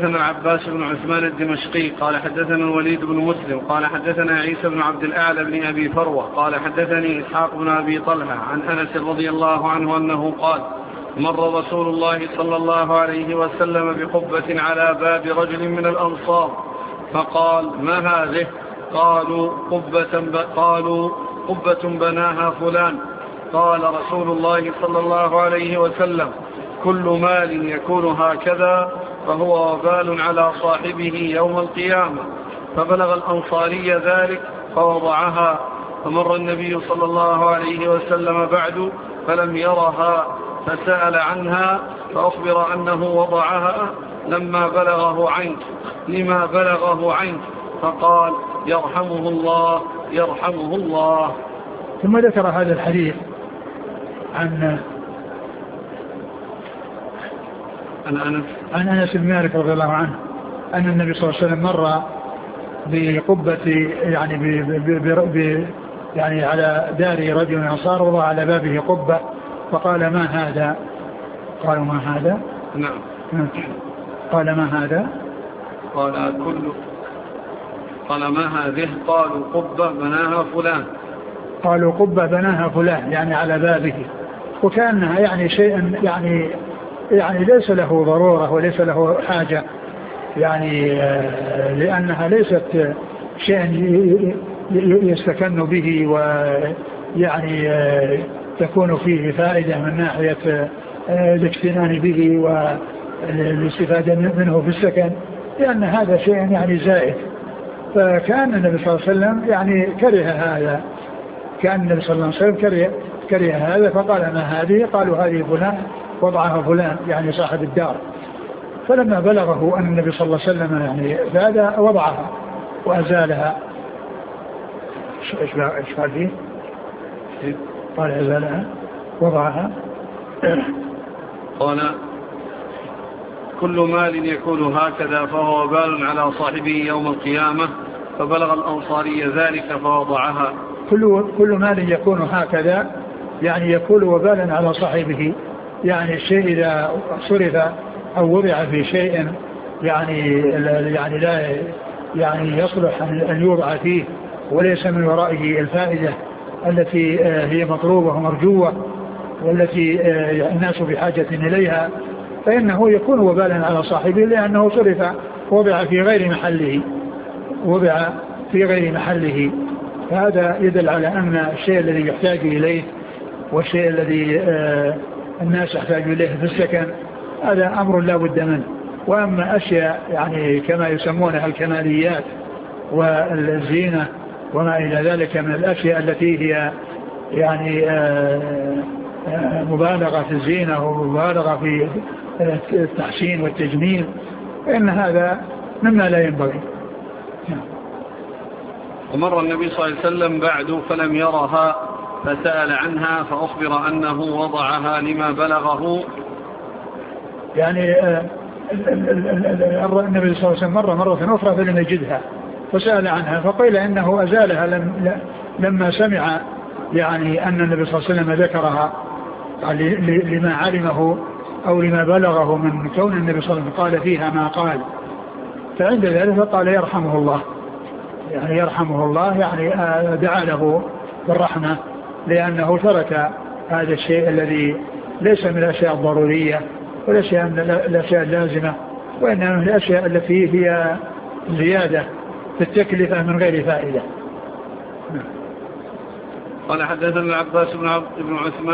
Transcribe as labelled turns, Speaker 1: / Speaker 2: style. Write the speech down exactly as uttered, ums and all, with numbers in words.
Speaker 1: حدثنا العباس بن عثمان الدمشقي قال حدثنا الوليد بن مسلم قال حدثنا عيسى بن عبد الأعلى بن أبي فروة قال حدثني إسحاق بن أبي طلحة عن أنس رضي الله عنه أنه قال مر رسول الله صلى الله عليه وسلم بقبة على باب رجل من الأنصار فقال ما هذه؟ قالوا قبة, قالوا قبة بناها فلان. قال رسول الله صلى الله عليه وسلم كل مال يكون هكذا فهو وبال على صاحبه يوم القيامة. فبلغ الأنصاري ذلك فوضعها. فمر النبي صلى الله عليه وسلم بعد فلم يرها فسأل عنها فأخبر أنه وضعها لما بلغه عنك لما بلغه عنك فقال يرحمه الله يرحمه الله.
Speaker 2: ثم ذكر هذا الحديث عن
Speaker 1: عن أنس
Speaker 2: عن أنس بن مالك رضي الله عنه أن النبي صلى الله عليه وسلم مر بقبة يعني ب ب ب يعني على دار رجل من الأنصار وضع على بابه قبة فقال ما هذا؟ قالوا ما هذا؟
Speaker 1: نعم.
Speaker 2: قال ما هذا؟
Speaker 1: قال كل قال ما هذه؟ قالوا قبة بناها فلان.
Speaker 2: قالوا قبة بناها فلان يعني على بابه، وكأنها يعني شيء يعني يعني ليس له ضرورة وليس له حاجة يعني لأنها ليست شيء يستكن به ويعني تكون فيه فائدة من ناحية الاكتنان به والاستفادة منه في السكن، لأن هذا شيء يعني زائد. فكان النبي صلى الله عليه وسلم يعني كره هذا، كان النبي صلى الله عليه وسلم كره, كره هذا فقال ما هذه؟ قالوا هذه فلان وضعها فلان يعني صاحب الدار. فلما بلغه أن النبي صلى الله عليه وسلم يعني هذا وضعها وأزالها. إيش قال فيه؟ قال أزالها وضعها.
Speaker 1: قال كل مال يكون هكذا فهو وبال على صاحبه يوم القيامة. فبلغ الأنصاري ذلك فوضعها.
Speaker 2: كل كل مال يكون هكذا يعني يكون وبالا على صاحبه، يعني الشيء إذا صرف أو وضع في شيء يعني يعني لا يعني يصلح أن يوضع فيه وليس من ورائه الفائدة التي هي مطلوبة ومرجوة والتي الناس بحاجة إليها، فإنه يكون وبالا على صاحبه لأنه صرف وضع في غير محله وضع في غير محله. هذا يدل على أن الشيء الذي يحتاج إليه والشيء الذي الناس يحتاج إليه في السكن هذا أمر لا بد منه. وأما أشياء يعني كما يسمونها الكماليات والزينة وما إلى ذلك من الأشياء التي هي يعني مبالغة في الزينة ومبالغة في التحسين والتجميل فإن هذا مما لا ينبغي.
Speaker 1: ومر النبي صلى الله عليه وسلم بعد فلم يرها فسأل عنها فأخبر أنه وضعها لما بلغه.
Speaker 2: يعني النبي صلى الله عليه وسلم مر مرة أخرى فلم يجدها فسأل عنها فقيل إنه أزالها لما سمع يعني أن النبي صلى الله عليه وسلم ذكرها لما علمه أو لما بلغه من كون النبي صلى الله عليه وسلم قال فيها ما قال، فعند ذلك قال يرحمه الله، يعني يرحمه الله يعني دعا له بالرحمة لأنه ترك هذا الشيء الذي ليس من الأشياء الضرورية وليس من الأشياء اللازمة، وإنما من الأشياء التي هي زيادة في التكلفة من غير فائدة.
Speaker 1: قال حدثنا العباس بن عثمان